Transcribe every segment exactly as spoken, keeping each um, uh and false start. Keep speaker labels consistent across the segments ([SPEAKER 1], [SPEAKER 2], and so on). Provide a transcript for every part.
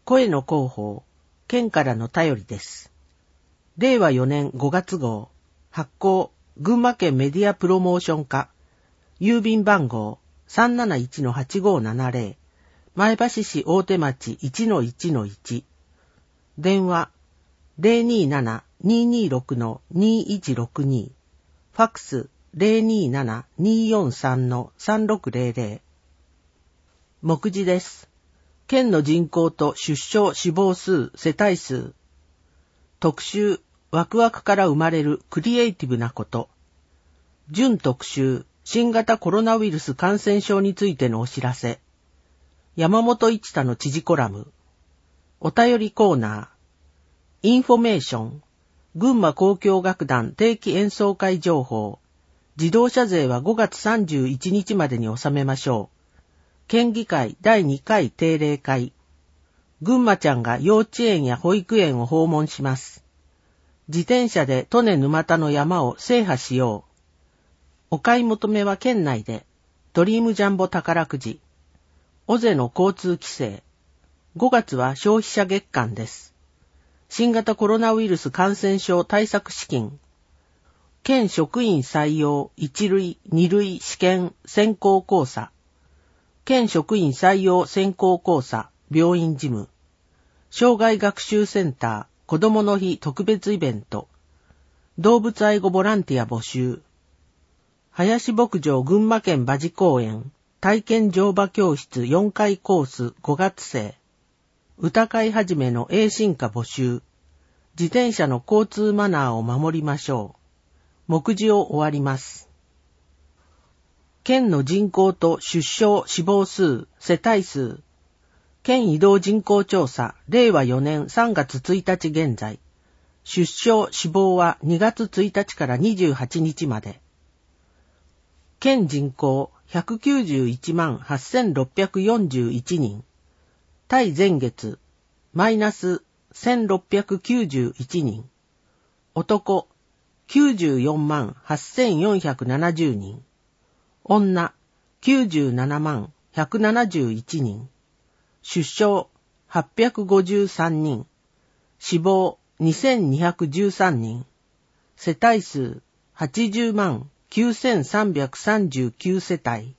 [SPEAKER 1] 声の広報、県からの便りです。れいわよねんごがつ号、発行、群馬県メディアプロモーション課、郵便番号 さんなないちのはちごーななぜろ、前橋市大手町 いちのいちのいち、電話 ゼロにーなな にーにーろく にーいちろくに、ファックス ゼロにーなな にーよんさん さんろくぜろぜろ。目次です。県の人口と出生死亡数、世帯数。特集、ワクワクから生まれるクリエイティブなこと。準特集、新型コロナウイルス感染症についてのお知らせ。山本一太の知事コラム。お便りコーナー。インフォメーション。群馬交響楽団定期演奏会情報。自動車税はごがつさんじゅういちにちまでに納めましょう。県議会だいにかい定例会。群馬ちゃんが幼稚園や保育園を訪問します。自転車で利根沼田の山を制覇しよう。お買い求めは県内で。ドリームジャンボ宝くじ。尾瀬の交通規制。ごがつは消費者月間です。新型コロナウイルス感染症対策資金。県職員採用いちるい、にるい試験選考考査。県職員採用選考考査、病院事務。障害学習センター、子どもの日特別イベント。動物愛護ボランティア募集。林牧場群馬県馬事公園、体験乗馬教室よんかいコースごがつせい。歌会はじめの栄進化募集。自転車の交通マナーを守りましょう。目次を終わります。県の人口と出生死亡数、世帯数。県移動人口調査、れいわよねんさんがつついたち現在。出生死亡はにがつついたちからにじゅうはちにちまで。県人口ひゃくきゅうじゅういちまんはっせんろっぴゃくよんじゅういちにん。対前月、マイナスせんろっぴゃくきゅうじゅういちにん。男、きゅうじゅうよんまんはっせんよんひゃくななじゅうにん。女、きゅうじゅうななまんひゃくななじゅういちにん。出生、はっぴゃくごじゅうさんにん。死亡、にせんにひゃくじゅうさんにん。世帯数、はちじゅうまんきゅうせんさんびゃくさんじゅうきゅうせたい。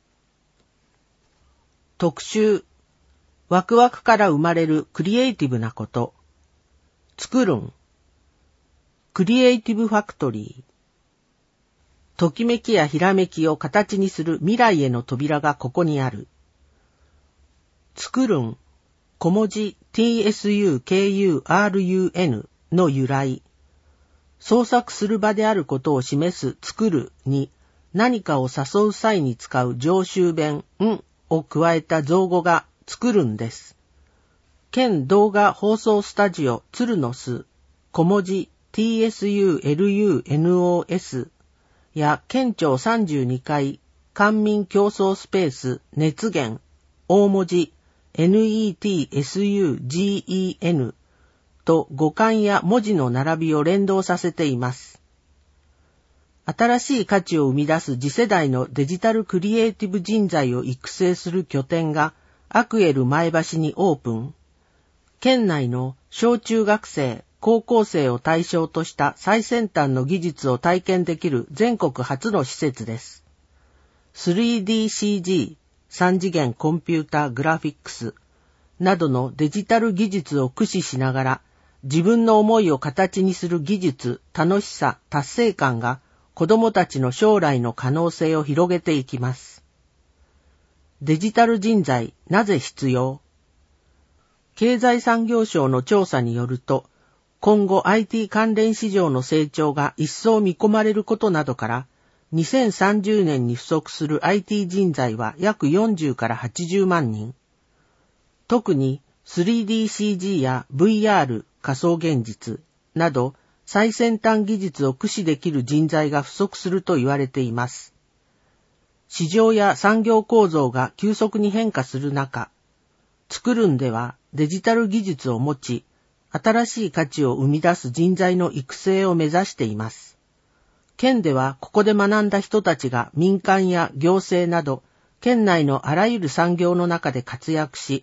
[SPEAKER 1] 特集、ワクワクから生まれるクリエイティブなこと。作るん。クリエイティブファクトリー。ときめきやひらめきを形にする未来への扉がここにある。作るん、小文字 ティーエスユーケーユーアールユーエヌ の由来。創作する場であることを示す作るに何かを誘う際に使う常習弁んを加えた造語が作るんです。県動画放送スタジオ鶴の巣、小文字 ティーエスユーエルユーエヌオーエスや県庁さんじゅうにかい官民競争スペース熱源大文字 ネットスグと語感や文字の並びを連動させています。新しい価値を生み出す次世代のデジタルクリエイティブ人材を育成する拠点がアクエル前橋にオープン。県内の小中学生、高校生を対象とした最先端の技術を体験できる全国初の施設です。スリーディーシージー、三次元コンピュータグラフィックスなどのデジタル技術を駆使しながら自分の思いを形にする技術、楽しさ、達成感が子どもたちの将来の可能性を広げていきます。デジタル人材、なぜ必要？経済産業省の調査によると、今後 アイティー 関連市場の成長が一層見込まれることなどから、にせんさんじゅうねんに不足する アイティー 人材は約よんじゅうからはちじゅうまんにん。特に スリーディーシージー や ブイアール 仮想現実など最先端技術を駆使できる人材が不足すると言われています。市場や産業構造が急速に変化する中、作るんではデジタル技術を持ち、新しい価値を生み出す人材の育成を目指しています。県ではここで学んだ人たちが民間や行政など、県内のあらゆる産業の中で活躍し、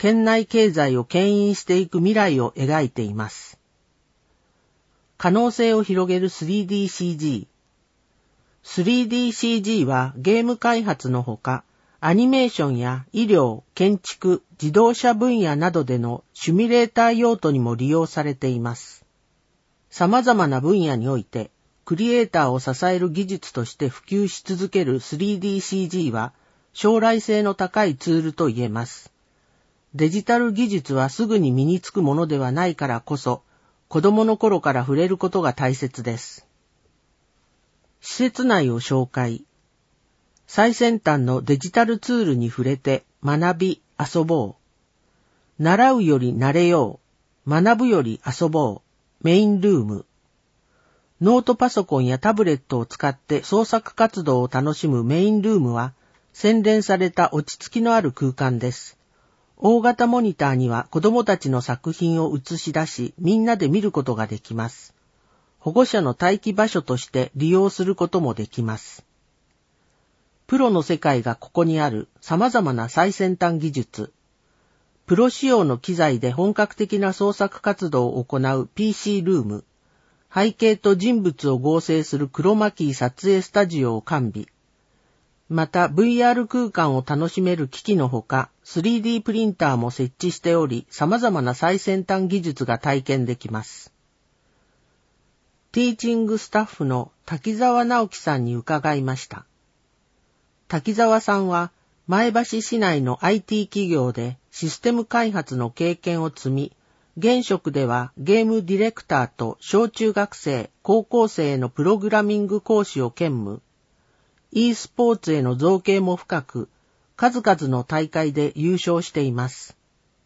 [SPEAKER 1] 県内経済を牽引していく未来を描いています。可能性を広げる スリーディーシージー。スリーディーシージー はゲーム開発のほか、アニメーションや医療、建築、自動車分野などでのシミュレーター用途にも利用されています。様々な分野において、クリエイターを支える技術として普及し続ける スリーディーシージー は、将来性の高いツールと言えます。デジタル技術はすぐに身につくものではないからこそ、子供の頃から触れることが大切です。施設内を紹介。最先端のデジタルツールに触れて学び、遊ぼう。習うより慣れよう。学ぶより遊ぼう。メインルーム。ノートパソコンやタブレットを使って創作活動を楽しむメインルームは、洗練された落ち着きのある空間です。大型モニターには子供たちの作品を映し出し、みんなで見ることができます。保護者の待機場所として利用することもできます。プロの世界がここにある様々な最先端技術。プロ仕様の機材で本格的な創作活動を行う ピーシー ルーム。背景と人物を合成するクロマキー撮影スタジオを完備。また ブイアール 空間を楽しめる機器のほか スリーディー プリンターも設置しており様々な最先端技術が体験できます。ティーチングスタッフの滝沢直樹さんに伺いました。滝沢さんは前橋市内の アイティー 企業でシステム開発の経験を積み、現職ではゲームディレクターと小中学生、高校生へのプログラミング講師を兼務。e スポーツへの造詣も深く、数々の大会で優勝しています。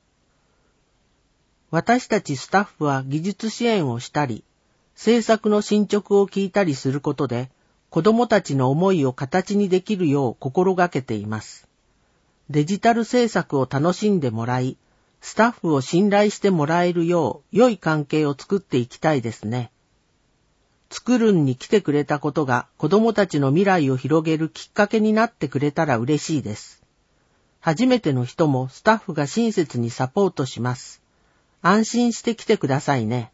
[SPEAKER 1] 私たちスタッフは技術支援をしたり、制作の進捗を聞いたりすることで、子供たちの思いを形にできるよう心がけています。デジタル制作を楽しんでもらい、スタッフを信頼してもらえるよう良い関係を作っていきたいですね。つくるんに来てくれたことが子供たちの未来を広げるきっかけになってくれたら嬉しいです。初めての人もスタッフが親切にサポートします。安心して来てくださいね。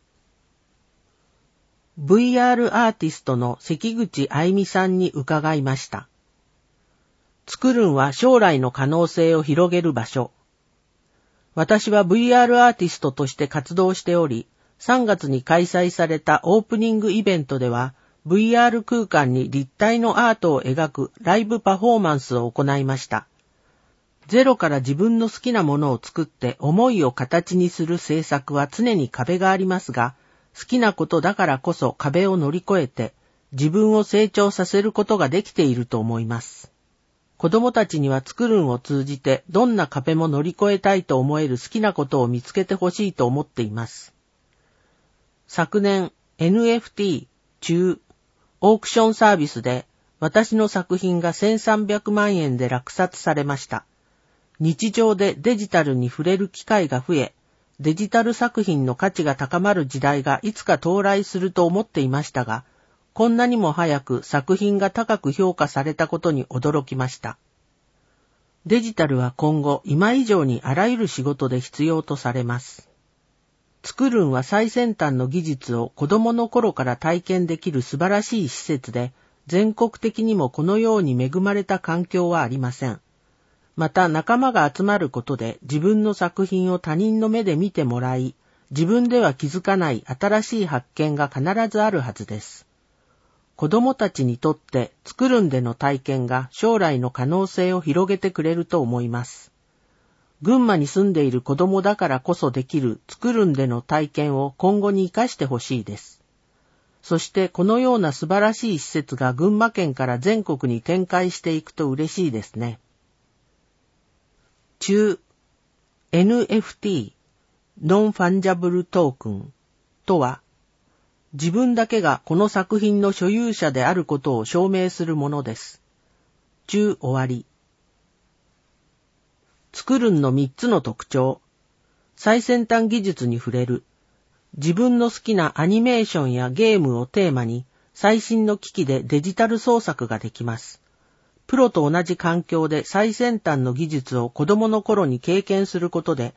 [SPEAKER 1] ブイアール アーティストの関口愛美さんに伺いました。つくるんは将来の可能性を広げる場所。私は ブイアール アーティストとして活動しており、さんがつに開催されたオープニングイベントでは ブイアール 空間に立体のアートを描くライブパフォーマンスを行いました。ゼロから自分の好きなものを作って思いを形にする制作は常に壁がありますが、好きなことだからこそ壁を乗り越えて自分を成長させることができていると思います。子供たちにはつくるんを通じてどんな壁も乗り越えたいと思える好きなことを見つけてほしいと思っています。昨年 エヌエフティー 中オークションサービスで私の作品がせんさんびゃくまんえんで落札されました。日常でデジタルに触れる機会が増え、デジタル作品の価値が高まる時代がいつか到来すると思っていましたが、こんなにも早く作品が高く評価されたことに驚きました。デジタルは今後今以上にあらゆる仕事で必要とされます。つくるんは最先端の技術を子供の頃から体験できる素晴らしい施設で、全国的にもこのように恵まれた環境はありません。また仲間が集まることで自分の作品を他人の目で見てもらい、自分では気づかない新しい発見が必ずあるはずです。子供たちにとってつくるんでの体験が将来の可能性を広げてくれると思います。群馬に住んでいる子供だからこそできるつくるんでの体験を今後に生かしてほしいです。そしてこのような素晴らしい施設が群馬県から全国に展開していくと嬉しいですね。中 エヌエフティー ノンファンジャブルトークンとは、自分だけがこの作品の所有者であることを証明するものです。中終わり。つくるんのみっつの特徴。最先端技術に触れる。自分の好きなアニメーションやゲームをテーマに最新の機器でデジタル創作ができます。プロと同じ環境で最先端の技術を子供の頃に経験することで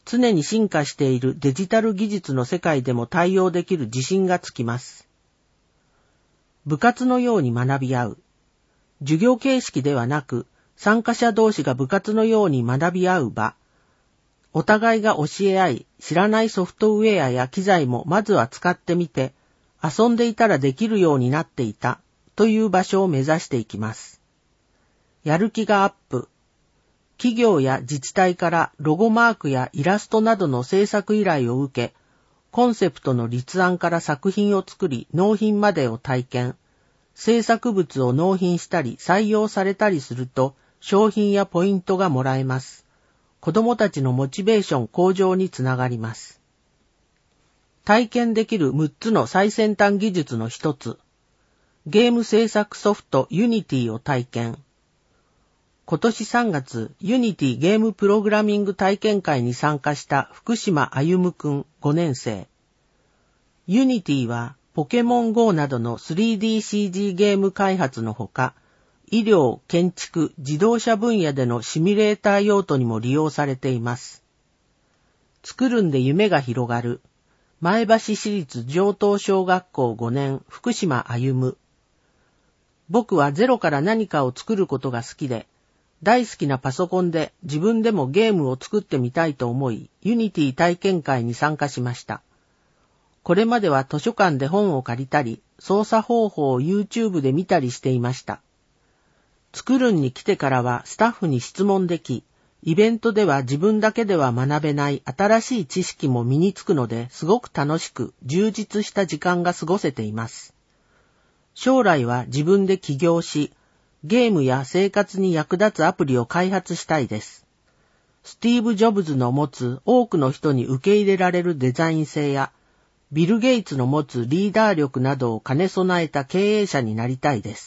[SPEAKER 1] 常に進化しているデジタル技術の世界でも対応できる自信がつきます。部活のように学び合う。授業形式ではなく、参加者同士が部活のように学び合う場。お互いが教え合い、知らないソフトウェアや機材もまずは使ってみて、遊んでいたらできるようになっていたという場所を目指していきます。やる気がアップ。企業や自治体からロゴマークやイラストなどの制作依頼を受け、コンセプトの立案から作品を作り納品までを体験、制作物を納品したり採用されたりすると商品やポイントがもらえます。子どもたちのモチベーション向上につながります。体験できるむっつの最先端技術の一つ、ゲーム制作ソフトユニティを体験。今年さんがつ、ユニティゲームプログラミング体験会に参加した福島あゆむくんごねん生。ユニティはポケモン ゴー などの スリーディーシージー ゲーム開発のほか、医療、建築、自動車分野でのシミュレーター用途にも利用されています。作るんで夢が広がる。前橋市立城東小学校ごねん福島あゆむ。僕はゼロから何かを作ることが好きで、大好きなパソコンで自分でもゲームを作ってみたいと思い、ユニティ体験会に参加しました。これまでは図書館で本を借りたり、操作方法を YouTube で見たりしていました。作るんに来てからはスタッフに質問でき、イベントでは自分だけでは学べない新しい知識も身につくのですごく楽しく充実した時間が過ごせています。将来は自分で起業し、ゲームや生活に役立つアプリを開発したいです。スティーブ・ジョブズの持つ多くの人に受け入れられるデザイン性や、ビル・ゲイツの持つリーダー力などを兼ね備えた経営者になりたいです。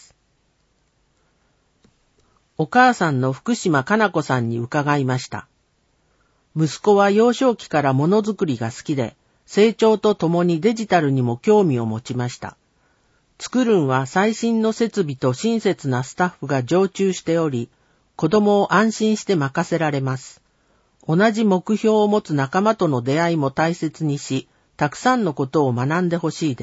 [SPEAKER 1] お母さんの福島かな子さんに伺いました。息子は幼少期からものづくりが好きで、成長とともにデジタルにも興味を持ちました。作るんは最新の設備と親切なスタッフが常駐しており、子供を安心して任せられます。同じ目標を持つ仲間との出会いも大切にし、たくさんのことを学んでほしいです。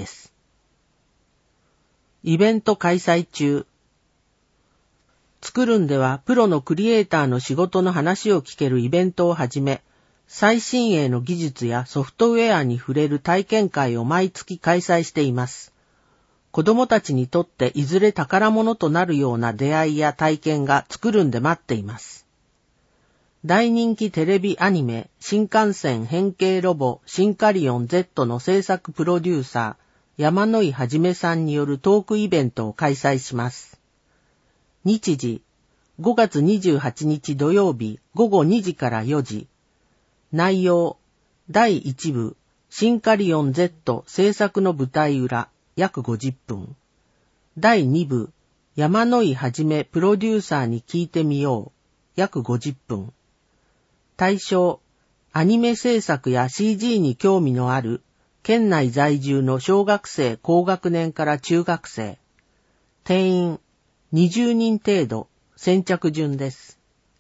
[SPEAKER 1] イベント開催中。作るんではプロのクリエイターの仕事の話を聞けるイベントをはじめ、最新鋭の技術やソフトウェアに触れる体験会を毎月開催しています。子供たちにとっていずれ宝物となるような出会いや体験が作るんで待っています。大人気テレビアニメ、新幹線変形ロボシンカリオン ゼット の制作プロデューサー、山野井はじめさんによるトークイベントを開催します。日時、ごがつにじゅうはちにち土曜日ごごにじからよじ。内容、だいいち部、シンカリオン ゼット 制作の舞台裏。約ごじゅっぷん。だいに部、山野井はじめプロデューサーに聞いてみよう。約ごじゅっぷん。対象、アニメ制作や シージー に興味のある、県内在住の小学生高学年から中学生。定員、にじゅうにん程度、先着順です。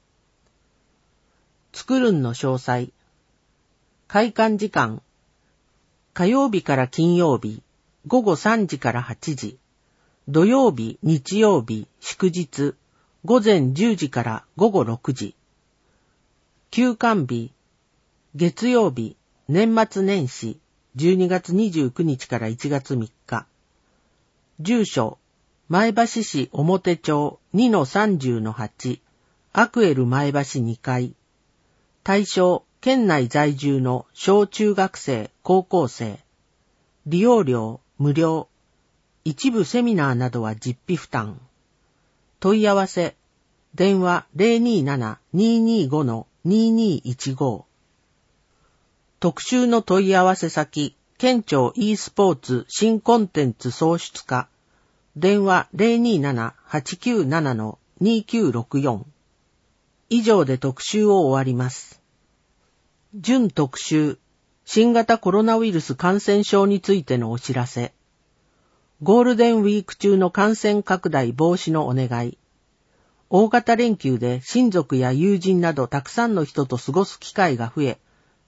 [SPEAKER 1] 作るんの詳細。開館時間。火曜日から金曜日。ごごさんじからはちじ、土曜日、日曜日、祝日、ごぜんじゅうじからごごろくじ、休館日、月曜日、年末年始、じゅうにがつにじゅうくにちからいちがつみっか、住所、前橋市表町 にのさんじゅうのはち、アクエル前橋にかい、対象、県内在住の小中学生、高校生、利用料、無料。一部セミナーなどは実費負担。問い合わせ。電話 ゼロにーなな にーにーご のにーにーいちご。特集の問い合わせ先。県庁 e スポーツ新コンテンツ創出課。電話 ゼロにーなな はちきゅうなな のにきゅうろくよん。以上で特集を終わります。準特集。新型コロナウイルス感染症についてのお知らせ。ゴールデンウィーク中の感染拡大防止のお願い。大型連休で親族や友人などたくさんの人と過ごす機会が増え、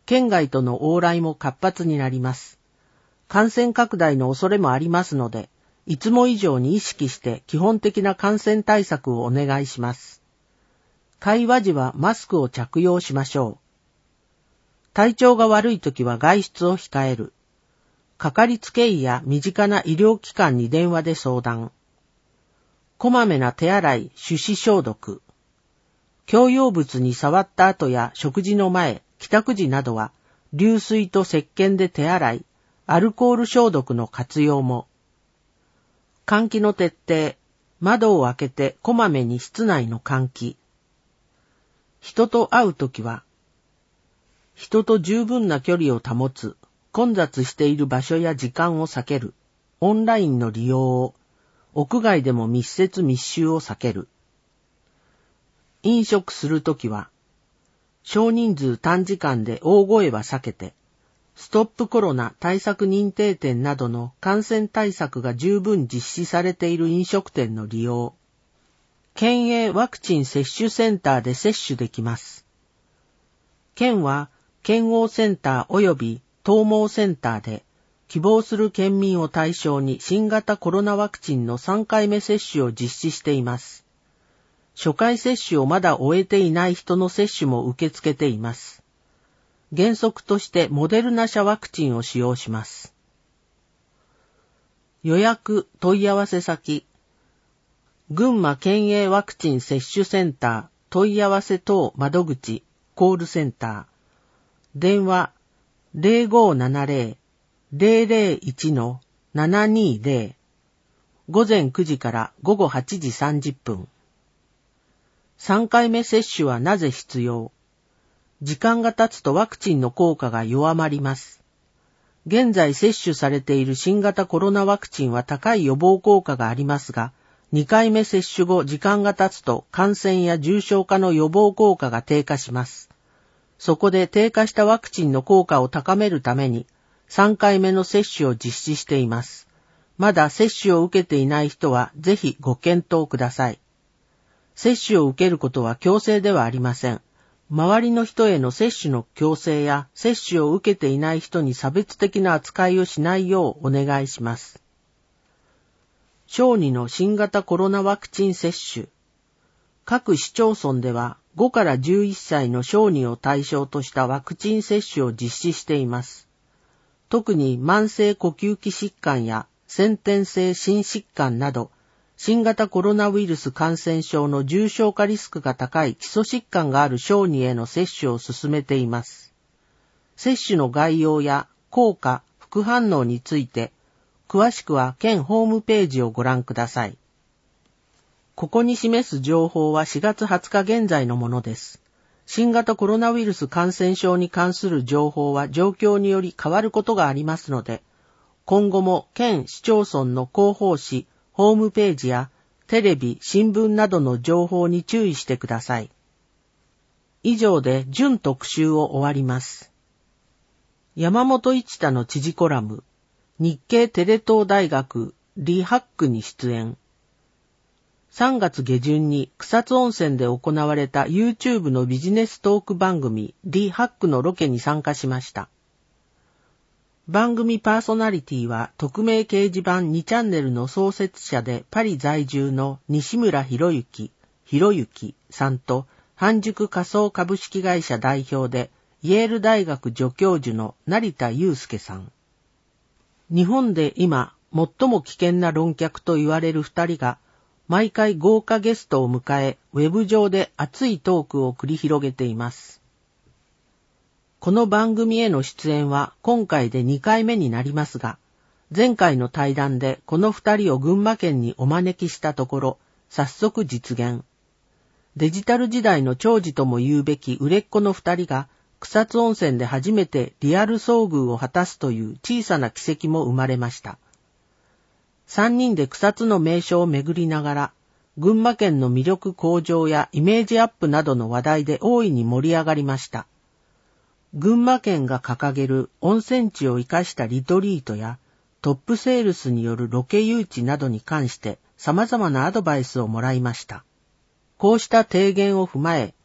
[SPEAKER 1] 県外との往来も活発になります。感染拡大の恐れもありますので、いつも以上に意識して基本的な感染対策をお願いします。会話時はマスクを着用しましょう。体調が悪いときは外出を控える。かかりつけ医や身近な医療機関に電話で相談。こまめな手洗い、手指消毒。共用物に触った後や食事の前、帰宅時などは、流水と石鹸で手洗い、アルコール消毒の活用も。換気の徹底、窓を開けてこまめに室内の換気。人と会うときは、人と十分な距離を保つ、混雑している場所や時間を避ける、オンラインの利用を、屋外でも密接密集を避ける。飲食するときは、少人数短時間で大声は避けて、ストップコロナ対策認定店などの感染対策が十分実施されている飲食店の利用。県営ワクチン接種センターで接種できます。県は、県央センター及び東毛センターで、希望する県民を対象に新型コロナワクチンのさんかいめ接種を実施しています。初回接種をまだ終えていない人の接種も受け付けています。原則としてモデルナ社ワクチンを使用します。予約問い合わせ先、群馬県営ワクチン接種センター問い合わせ等窓口コールセンター、電話 ゼロごーななゼロ ゼロゼロいち のななにゼロ、午前くじから午後はちじさんじゅっぷん。さんかいめ接種はなぜ必要？時間が経つとワクチンの効果が弱まります。現在接種されている新型コロナワクチンは高い予防効果がありますが、にかいめ接種後時間が経つと感染や重症化の予防効果が低下します。そこで低下したワクチンの効果を高めるためにさんかいめの接種を実施しています。まだ接種を受けていない人はぜひご検討ください。接種を受けることは強制ではありません。周りの人への接種の強制や接種を受けていない人に差別的な扱いをしないようお願いします。小児の新型コロナワクチン接種。各市町村ではごからじゅういっさいの小児を対象としたワクチン接種を実施しています。特に慢性呼吸器疾患や先天性心疾患など、新型コロナウイルス感染症の重症化リスクが高い基礎疾患がある小児への接種を進めています。接種の概要や効果、副反応について、詳しくは県ホームページをご覧ください。ここに示す情報はしがつはつか現在のものです。新型コロナウイルス感染症に関する情報は状況により変わることがありますので、今後も県市町村の広報誌、ホームページやテレビ、新聞などの情報に注意してください。以上で準特集を終わります。山本一太の知事コラム、日経テレ東大学リハックに出演。さんがつげじゅんに草津温泉で行われた YouTube のビジネストーク番組リハックのロケに参加しました。番組パーソナリティは匿名掲示板にチャンネルの創設者でパリ在住の西村博之、博之さんと半熟仮想株式会社代表でイェール大学助教授の成田祐介さん。日本で今最も危険な論客と言われる二人が毎回豪華ゲストを迎え、ウェブ上で熱いトークを繰り広げています。この番組への出演は今回でにかいめになりますが、前回の対談でこの二人を群馬県にお招きしたところ、早速実現。デジタル時代の寵児とも言うべき売れっ子の二人が、草津温泉で初めてリアル遭遇を果たすという小さな奇跡も生まれました。三人で草津の名所を巡りながら、群馬県の魅力向上やイメージアップなどの話題で大いに盛り上がりました。群馬県が掲げる温泉地を生かしたリトリートやトップセールスによるロケ誘致などに関して様々なアドバイスをもらいました。こうした提言を踏まえ、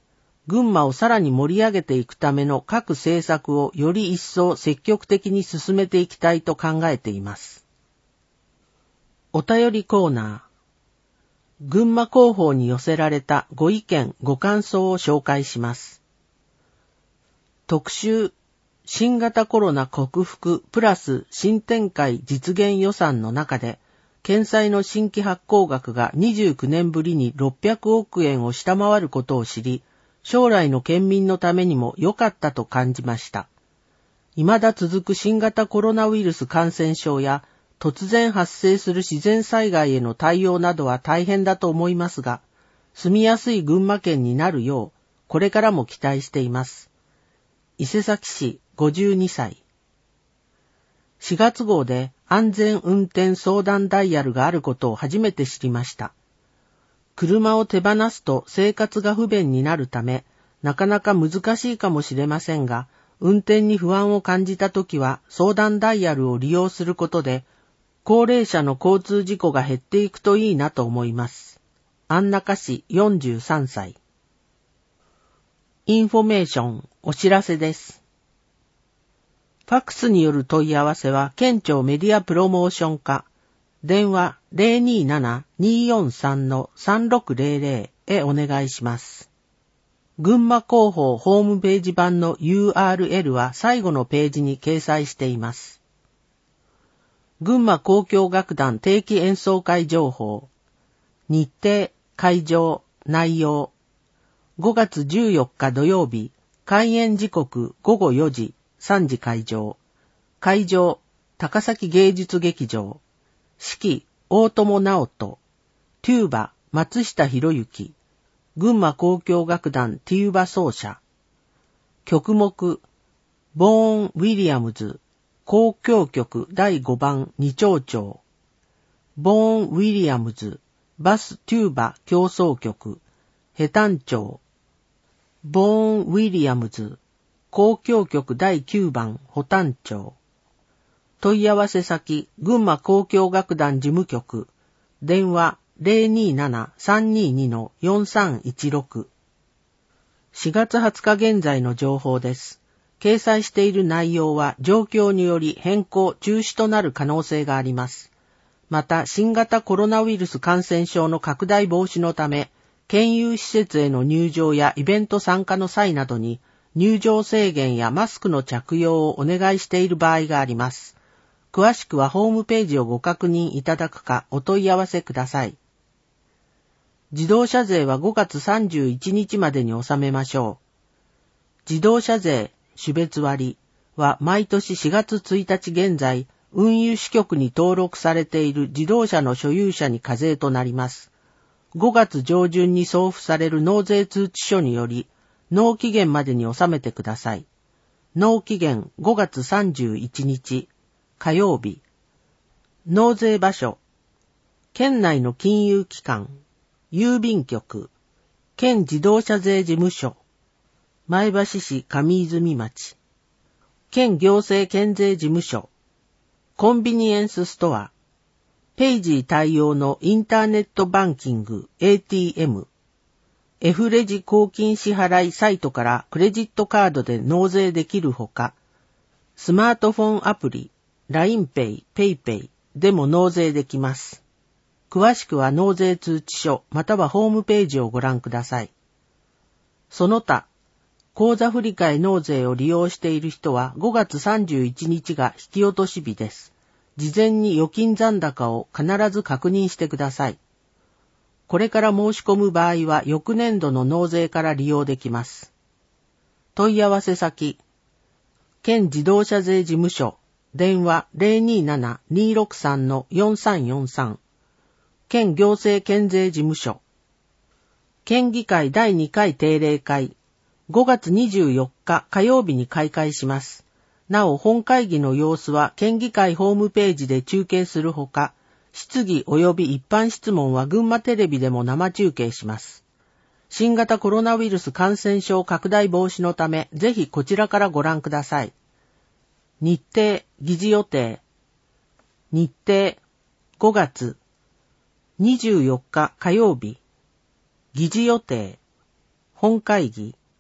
[SPEAKER 1] 群馬をさらに盛り上げていくための各政策をより一層積極的に進めていきたいと考えています。お便りコーナー。群馬広報に寄せられたご意見ご感想を紹介します。特集、新型コロナ克服プラス新展開実現予算の中で、県債の新規発行額がにじゅうきゅうねんぶりにろっぴゃくおくえんを下回ることを知り、将来の県民のためにも良かったと感じました。未だ続く新型コロナウイルス感染症や突然発生する自然災害への対応などは大変だと思いますが、住みやすい群馬県になるよう、これからも期待しています。伊勢崎市ごじゅうにさい。しがつ号で安全運転相談ダイヤルがあることを初めて知りました。車を手放すと生活が不便になるため、なかなか難しいかもしれませんが、運転に不安を感じたときは相談ダイヤルを利用することで、高齢者の交通事故が減っていくといいなと思います。安中市よんじゅうさんさい。インフォメーション、お知らせです。ファックスによる問い合わせは、県庁メディアプロモーション課、電話 ゼロにーなな にーよんさん さんろくゼロゼロ へお願いします。群馬広報ホームページ版の ユーアールエル は最後のページに掲載しています。群馬交響楽団定期演奏会情報。日程、会場、内容。ごがつじゅうよっか土曜日、開演時刻ごごよじ、さんじ開場。会場、高崎芸術劇場。指揮、大友直人。テューバ、松下博之。群馬交響楽団テューバ奏者。曲目、ボーン・ウィリアムズ、交響曲だいごばん二丁調。ボーン・ウィリアムズ、バス・テューバ協奏曲、ヘタン調。ボーン・ウィリアムズ、交響曲だいきゅうばんホタン調。問い合わせ先、群馬交響楽団事務局、電話 ゼロにーなな さんにーに よんさんいちろく。しがつはつか現在の情報です。掲載している内容は状況により変更・中止となる可能性があります。また、新型コロナウイルス感染症の拡大防止のため、県有施設への入場やイベント参加の際などに、入場制限やマスクの着用をお願いしている場合があります。詳しくはホームページをご確認いただくかお問い合わせください。自動車税はごがつさんじゅういちにちまでに納めましょう。自動車税種別割は毎年しがつついたち現在、運輸支局に登録されている自動車の所有者に課税となります。ごがつ上旬に送付される納税通知書により、納期限までに納めてください。納期限ごがつさんじゅういちにち、火曜日。納税場所。県内の金融機関、郵便局、県自動車税事務所、前橋市上泉町、県行政県税事務所、コンビニエンスストア、ペイジー対応のインターネットバンキング エーティーエム、F レジ公金支払いサイトからクレジットカードで納税できるほか、スマートフォンアプリ、ラインペイ、ペイペイでも納税できます。詳しくは納税通知書またはホームページをご覧ください。その他、口座振替納税を利用している人はごがつさんじゅういちにちが引き落とし日です。事前に預金残高を必ず確認してください。これから申し込む場合は翌年度の納税から利用できます。問い合わせ先、県自動車税事務所、電話 ゼロにーなな にーろくさん よんさんよんさん、県行政県税事務所、県議会だいにかい定例会、ごがつにじゅうよっか火曜日に開会します。なお本会議の様子は県議会ホームページで中継するほか、質疑及び一般質問は群馬テレビでも生中継します。新型コロナウイルス感染症拡大防止のため、ぜひこちらからご覧ください。日程、議事予定。日程、ごがつにじゅうよっか火曜日。議事予定。本会議。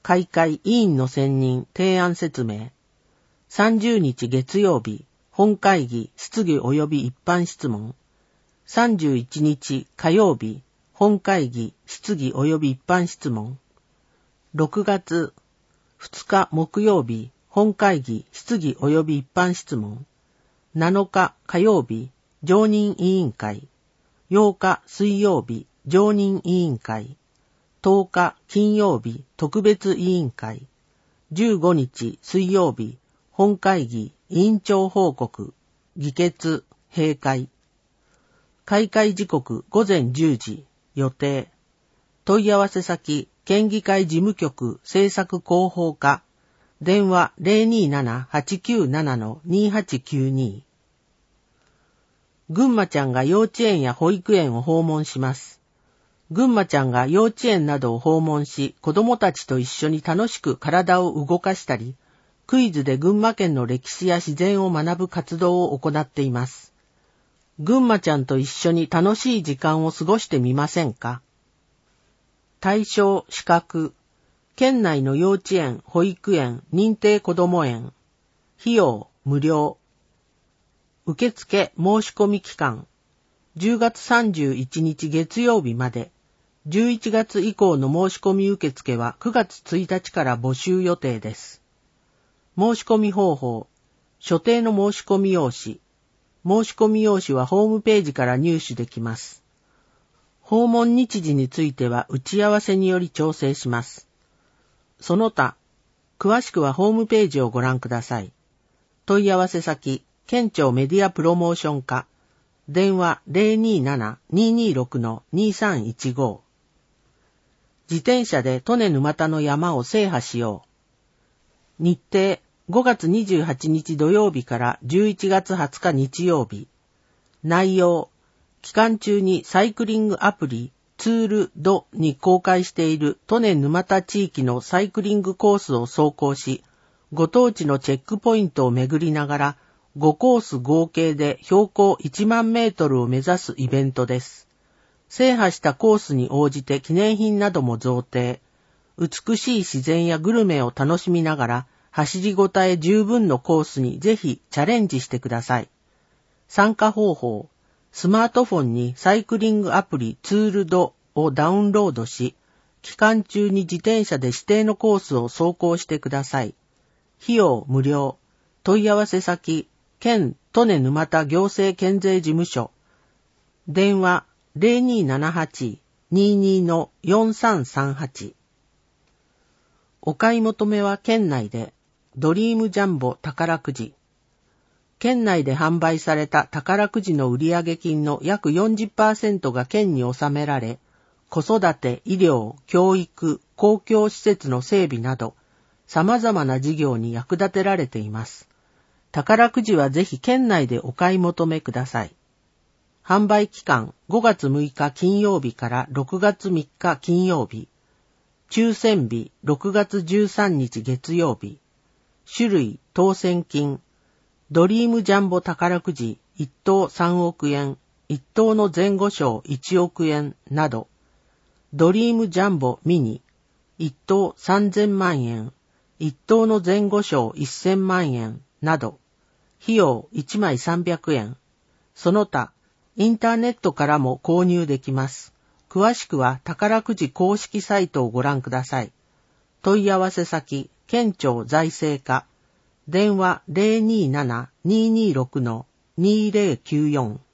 [SPEAKER 1] 開会委員の選任提案説明。さんじゅうにち月曜日、本会議質疑及び一般質問。さんじゅういちにち火曜日、本会議質疑及び一般質問。ろくがつふつか木曜日、本会議質疑及び一般質問。なのか火曜日、常任委員会。ようか水曜日、常任委員会。とおか金曜日、特別委員会。じゅうごにち水曜日、本会議委員長報告。議決、閉会。開会時刻ごぜんじゅうじ、予定。問い合わせ先、県議会事務局政策広報課。電話 ゼロにーなな はちきゅうなな にーはちきゅうに。ぐんまちゃんが幼稚園や保育園を訪問します。ぐんまちゃんが幼稚園などを訪問し、子供たちと一緒に楽しく体を動かしたり、クイズで群馬県の歴史や自然を学ぶ活動を行っています。ぐんまちゃんと一緒に楽しい時間を過ごしてみませんか？対象資格。県内の幼稚園、保育園、認定こども園。費用無料。受付申し込み期間。じゅうがつさんじゅういちにち月曜日まで。じゅういちがつ以降の申し込み受付はくがつついたちから募集予定です。申し込み方法。所定の申し込み用紙。申し込み用紙はホームページから入手できます。訪問日時については打ち合わせにより調整します。その他、詳しくはホームページをご覧ください。問い合わせ先、県庁メディアプロモーション課。電話 ゼロにーなな にーにーろく にーさんいちご。自転車で利根沼田の山を制覇しよう。日程、ごがつにじゅうはちにち土曜日からじゅういちがつはつか日曜日。内容、期間中にサイクリングアプリツールドに公開している利根沼田地域のサイクリングコースを走行し、ご当地のチェックポイントを巡りながら、ごコース合計で標高いちまんメートルを目指すイベントです。制覇したコースに応じて記念品なども贈呈。美しい自然やグルメを楽しみながら、走りごたえ十分のコースにぜひチャレンジしてください。参加方法。スマートフォンにサイクリングアプリツールドをダウンロードし、期間中に自転車で指定のコースを走行してください。費用無料。問い合わせ先、県利根沼田行政県税事務所。電話 ゼロにーななはち にーにー よんさんさんはち。お買い求めは県内で、ドリームジャンボ宝くじ。県内で販売された宝くじの売上金の約 よんじゅっパーセント が県に納められ、子育て、医療、教育、公共施設の整備など、様々な事業に役立てられています。宝くじはぜひ県内でお買い求めください。販売期間ごがつむいか金曜日からろくがつみっか金曜日。抽選日ろくがつじゅうさんにち月曜日。種類当選金。ドリームジャンボ宝くじいっとうさんおくえん、いっとうの前後賞いちおくえんなど。ドリームジャンボミニいっとうさんぜんまんえん、いっとうの前後賞せんまんえんなど。費用いちまいさんびゃくえん。その他、インターネットからも購入できます。詳しくは宝くじ公式サイトをご覧ください。問い合わせ先、県庁財政課。電話 ゼロにーなな にーにーろく にーぜろきゅうよん。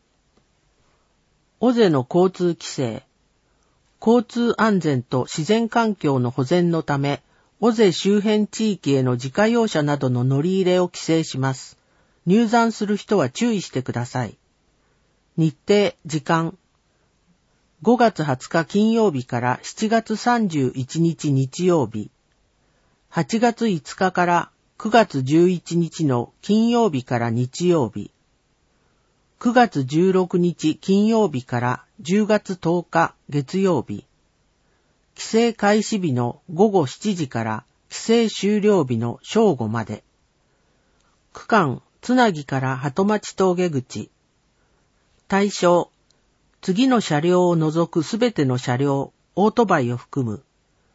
[SPEAKER 1] 尾瀬の交通規制。交通安全と自然環境の保全のため、尾瀬周辺地域への自家用車などの乗り入れを規制します。入山する人は注意してください。日程、時間。ごがつはつか金曜日からしちがつさんじゅういちにち日曜日。はちがついつかからくがつじゅういちにちの金曜日から日曜日。くがつじゅうろくにち金曜日からじゅうがつとおか月曜日。規制開始日のごごしちじから規制終了日の正午まで。区間、つなぎから鳩町峠口。対象、次の車両を除くすべての車両、オートバイを含む。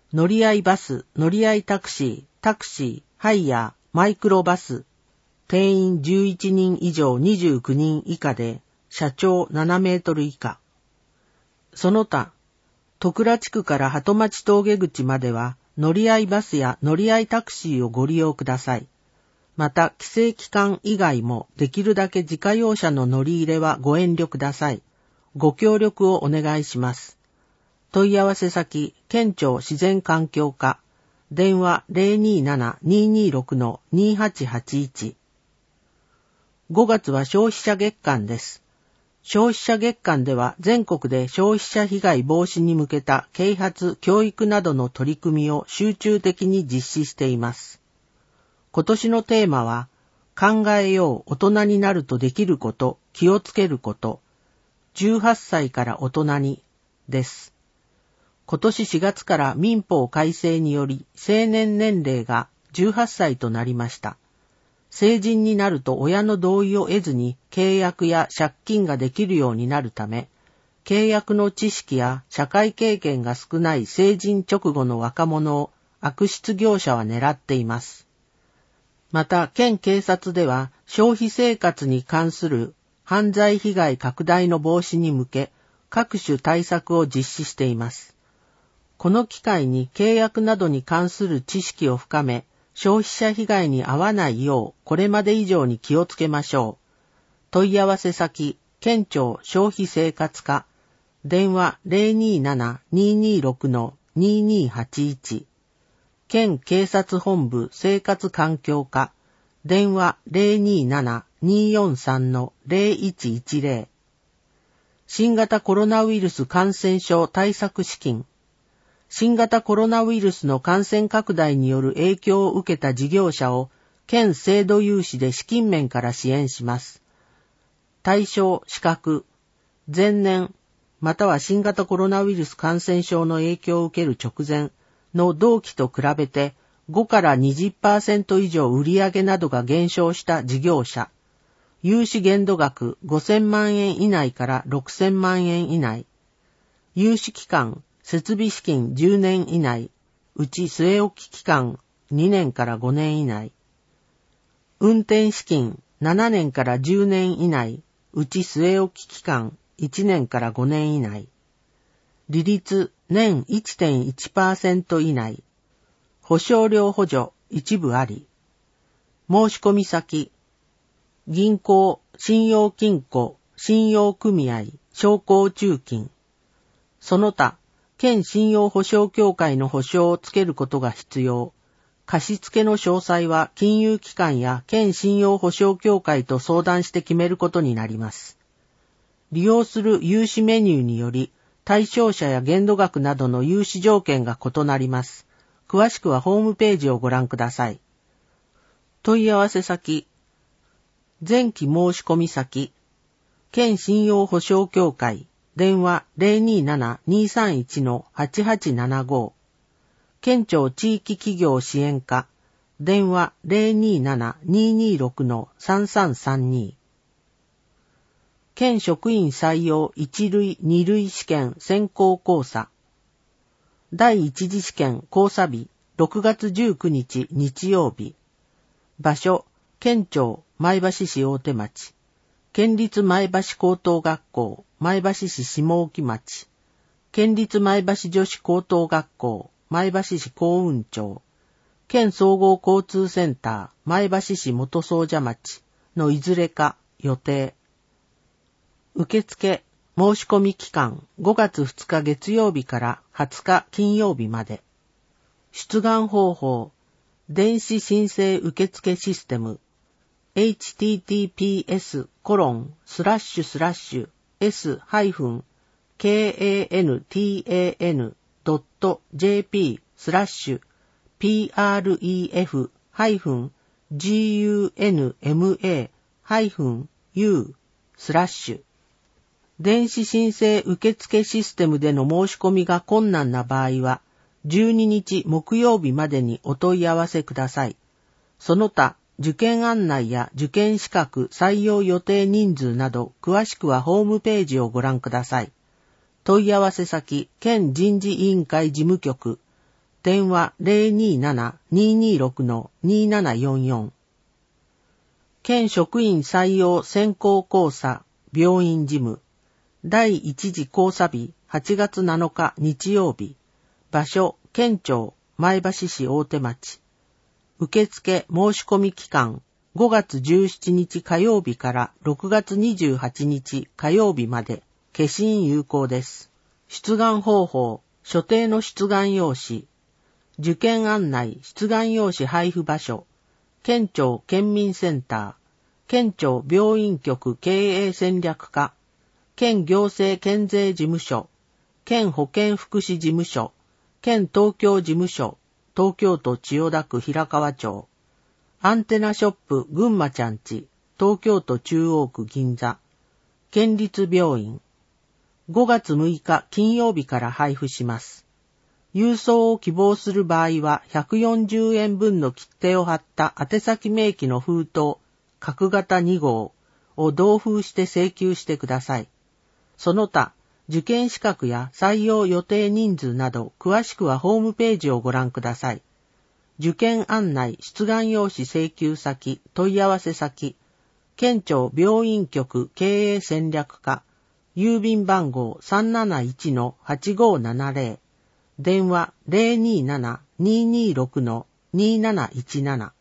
[SPEAKER 1] 乗り合いバス、乗り合いタクシー、タクシー、ハイヤー、マイクロバス、定員じゅういちにん以上にじゅうきゅうにん以下で、車長ななメートル以下。その他、戸倉地区から鳩町峠口までは、乗り合いバスや乗り合いタクシーをご利用ください。また、規制期間以外もできるだけ自家用車の乗り入れはご遠慮ください。ご協力をお願いします。問い合わせ先、県庁自然環境課、電話 ゼロにーなな にーにーろく にーはちはちいち。ごがつは消費者月間です。消費者月間では全国で消費者被害防止に向けた啓発・教育などの取り組みを集中的に実施しています。今年のテーマは、考えよう大人になるとできること、気をつけること、じゅうはっさいから大人に、です。今年しがつから民法改正により成年年齢がじゅうはっさいとなりました。成人になると親の同意を得ずに契約や借金ができるようになるため、契約の知識や社会経験が少ない成人直後の若者を悪質業者は狙っています。また、県警察では消費生活に関する犯罪被害拡大の防止に向け、各種対策を実施しています。この機会に契約などに関する知識を深め、消費者被害に遭わないようこれまで以上に気をつけましょう。問い合わせ先、県庁消費生活課、電話 ゼロにーなな にーにーろく にーにーはちいち。県警察本部生活環境課、電話 ゼロにーなな にーよんさん ゼロいちいちゼロ。新型コロナウイルス感染症対策資金。新型コロナウイルスの感染拡大による影響を受けた事業者を県制度融資で資金面から支援します。対象資格、前年または新型コロナウイルス感染症の影響を受ける直前の同期と比べてごから にじゅっパーセント 以上売上などが減少した事業者、融資限度額ごせんまんえん以内からろくせんまんえん以内、融資期間設備資金じゅうねん以内、うち据え置き期間にねんからごねん以内、運転資金ななねんからじゅうねん以内、うち据え置き期間いちねんからごねん以内、利率年 いってんいちパーセント 以内、保証料補助一部あり、申し込み先、銀行、信用金庫、信用組合、商工中金、その他、県信用保証協会の保証をつけることが必要。貸付の詳細は金融機関や県信用保証協会と相談して決めることになります。利用する融資メニューにより、対象者や限度額などの融資条件が異なります。詳しくはホームページをご覧ください。問い合わせ先、前期申し込み先、県信用保証協会、電話 ゼロにーなな にーさんいち はちはちななご。県庁地域企業支援課、電話 ゼロにーなな にーにーろく さんさんさんに。県職員採用一類二類試験先行考査。第一次試験考査日ろくがつじゅうくにち日曜日。場所、県庁前橋市大手町。県立前橋高等学校、前橋市下沖町。県立前橋女子高等学校、前橋市幸運町。県総合交通センター、前橋市元総社町のいずれか予定。受付、申し込み期間ごがつふつか月曜日からはつか金曜日まで。出願方法、電子申請受付システム。エイチティーティーピーエスコロンスラッシュスラッシュエスハイフンケーエーエヌティーエーエヌドットジェーピースラッシュピーアールイーエフハイフンジーユーエヌエムエーハイフンユースラッシュ。電子申請受付システムでの申し込みが困難な場合は、じゅうににち木曜日までにお問い合わせください。その他、受験案内や受験資格採用予定人数など詳しくはホームページをご覧ください。問い合わせ先、県人事委員会事務局、 電話 ゼロにーなな にーにーろく にーななよんよん。県職員採用選考講座病院事務第一次講座日はちがつなのか日曜日。場所県庁前橋市大手町。受付申し込み期間ごがつじゅうしちにち火曜日からろくがつにじゅうはちにち火曜日まで消印有効です。出願方法所定の出願用紙受験案内出願用紙配布場所県庁県民センター県庁病院局経営戦略課県行政県税事務所県保健福祉事務所県東京事務所東京都千代田区平川町アンテナショップ群馬ちゃんち東京都中央区銀座県立病院ごがつむいか金曜日から配布します。郵送を希望する場合はひゃくよんじゅうえんぶんの切手を貼った宛先明記の封筒角型にごうを同封して請求してください。その他、受験資格や採用予定人数など詳しくはホームページをご覧ください。受験案内出願用紙請求先問い合わせ先県庁病院局経営戦略課郵便番号 さんなないちのはちごななゼロ 電話 ゼロにーなな にーにーろく にーなないちなな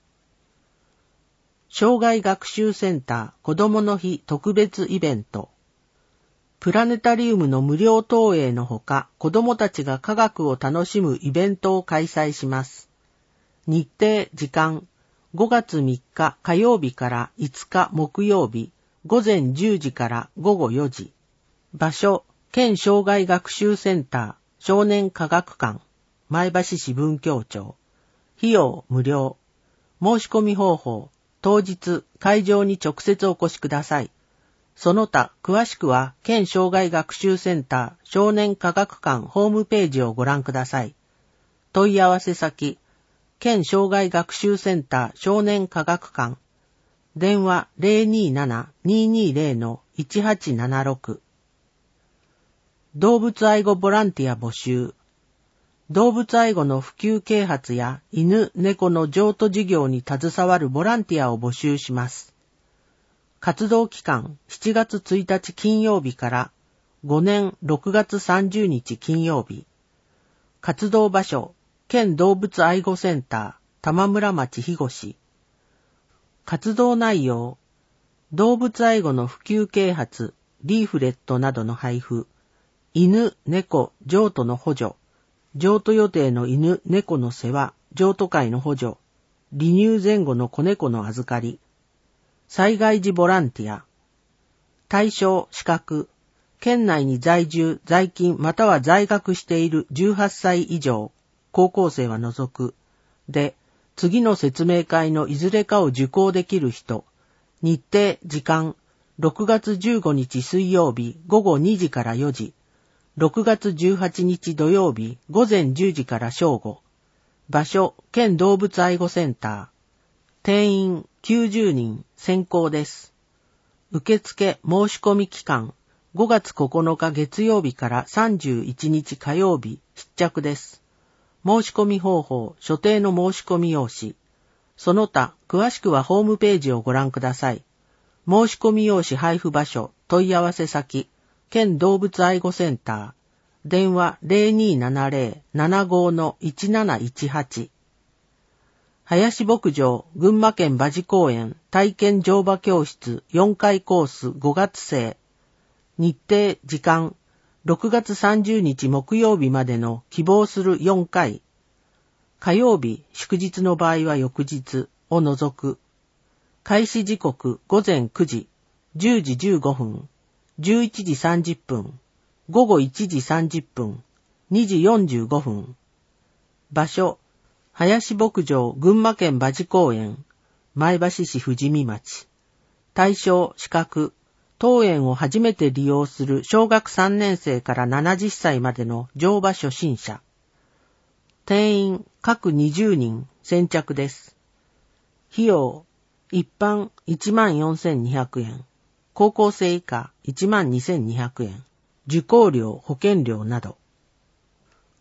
[SPEAKER 1] 障害学習センター子どもの日特別イベントプラネタリウムの無料投影のほか子どもたちが科学を楽しむイベントを開催します。日程時間ごがつみっか火曜日からいつか木曜日ごぜんじゅうじからごごよじ。場所、県障害学習センター、少年科学館、前橋市文教庁。費用無料。申し込み方法、当日会場に直接お越しください。その他、詳しくは県障害学習センター、少年科学館ホームページをご覧ください。問い合わせ先、県障害学習センター少年科学館。電話 ゼロにーなな にーにーゼロ のいちはちななろく。動物愛護ボランティア募集。動物愛護の普及啓発や犬、猫の譲渡事業に携わるボランティアを募集します。活動期間しちがつついたち金曜日からごねんろくがつさんじゅうにち金曜日。活動場所、県動物愛護センター、玉村町日越。活動内容、動物愛護の普及啓発、リーフレットなどの配布、犬、猫、譲渡の補助、譲渡予定の犬、猫の世話、譲渡会の補助、離乳前後の子猫の預かり、災害時ボランティア、対象、資格、県内に在住、在勤または在学しているじゅうはっさい以上、高校生は除く、で、次の説明会のいずれかを受講できる人、日程、時間、ろくがつじゅうごにち水曜日ごごにじからよじ、ろくがつじゅうはちにち土曜日ごぜんじゅうじから正午、場所、県動物愛護センター、定員きゅうじゅうにん、先行です。受付申し込み期間、ごがつここのか月曜日からさんじゅういちにち火曜日、必着です。申し込み方法、所定の申し込み用紙。その他、詳しくはホームページをご覧ください。申し込み用紙配布場所、問い合わせ先、県動物愛護センター、電話 ゼロにーななゼロ ななごのいちなないちはち。林牧場、群馬県馬事公園体験乗馬教室よんかいコースごがつ生。日程、時間、ろくがつさんじゅうにち木曜日までの希望するよんかい。火曜日、祝日の場合は翌日を除く。開始時刻ごぜんくじ、じゅうじじゅうごふん、じゅういちじさんじゅっぷん、ごごいちじさんじゅっぷん、にじよんじゅうごふん。場所、林牧場群馬県馬事公園、前橋市富士見町。対象、資格、当園を初めて利用する小学さんねんせいからななじゅっさいまでの乗馬初心者。定員各にじゅうにん先着です。費用、一般いちまんよんせんにひゃくえん、高校生以下いちまんにせんにひゃくえん、受講料、保険料など。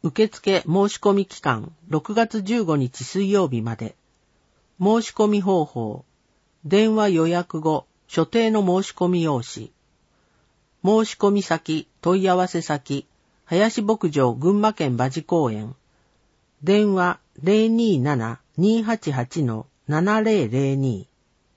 [SPEAKER 1] 受付申し込み期間ろくがつじゅうごにち水曜日まで。申し込み方法。電話予約後、所定の申し込み用紙。申し込み先、問い合わせ先、林牧場群馬県馬事公園。電話 ゼロにーなな にーはちはち ななゼロゼロに。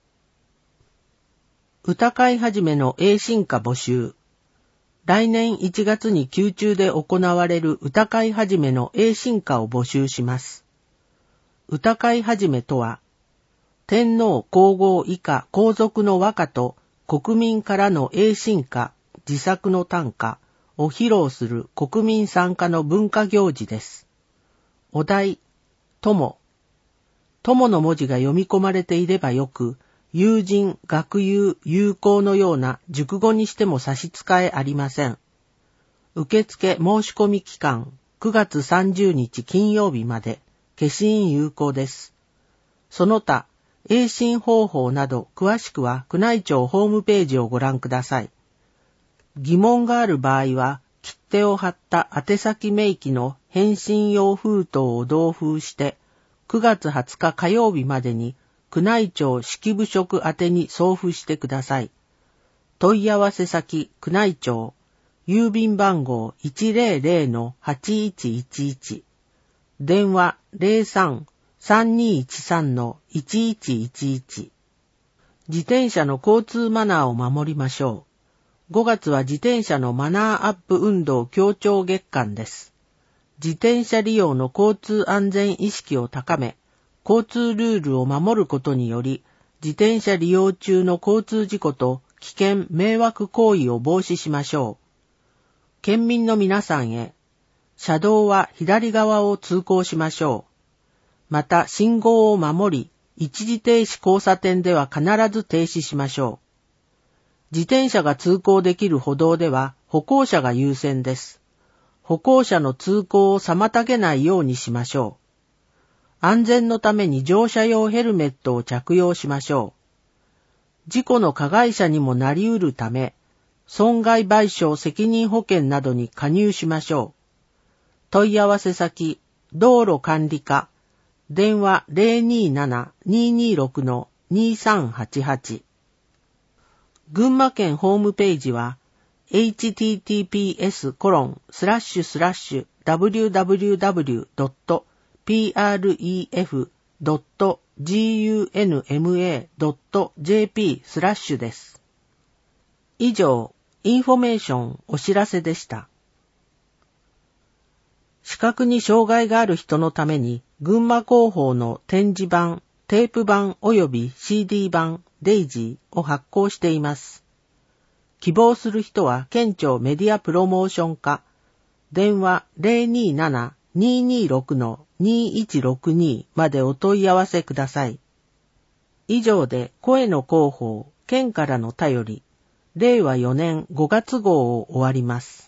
[SPEAKER 1] 歌会はじめの栄進歌募集。来年いちがつに宮中で行われる歌会はじめの栄進歌を募集します。歌会はじめとは、天皇皇后以下皇族の和歌と国民からの栄進歌、自作の短歌を披露する国民参加の文化行事です。お題、友。友の文字が読み込まれていればよく、友人、学友、友好のような熟語にしても差し支えありません。受付申し込み期間くがつさんじゅうにち金曜日まで、消印有効です。その他、栄進方法など詳しくは宮内庁ホームページをご覧ください。疑問がある場合は、切手を貼った宛先明記の返信用封筒を同封して、くがつはつか火曜日までに宮内庁式部職宛てに送付してください。問い合わせ先宮内庁、郵便番号 いちゼロゼロ はちいちいちいち、電話 ゼロさん さんにいちさん いちいちいちいち。自転車の交通マナーを守りましょう。ごがつは自転車のマナーアップ運動強調月間です。自転車利用の交通安全意識を高め、交通ルールを守ることにより、自転車利用中の交通事故と危険・迷惑行為を防止しましょう。県民の皆さんへ、車道は左側を通行しましょう。また信号を守り、一時停止交差点では必ず停止しましょう。自転車が通行できる歩道では歩行者が優先です。歩行者の通行を妨げないようにしましょう。安全のために乗車用ヘルメットを着用しましょう。事故の加害者にもなり得るため、損害賠償責任保険などに加入しましょう。問い合わせ先、道路管理課、電話 ゼロにーなな にーにーろく にーさんはちはち。群馬県ホームページは、エイチティーティーピーエスコロンスラッシュスラッシュダブリューダブリューダブリュードットピーアールイーエフドットグンマドットジェーピー スラッシュです。以上、インフォメーションお知らせでした。視覚に障害がある人のために、群馬広報の展示版、テープ版及び シーディー 版、デイジーを発行しています。希望する人は県庁メディアプロモーション課、電話 ゼロにーなな にーにーろく にーいちろくに までお問い合わせください。以上で声の広報、県からの便り、れいわよねんごがつ号を終わります。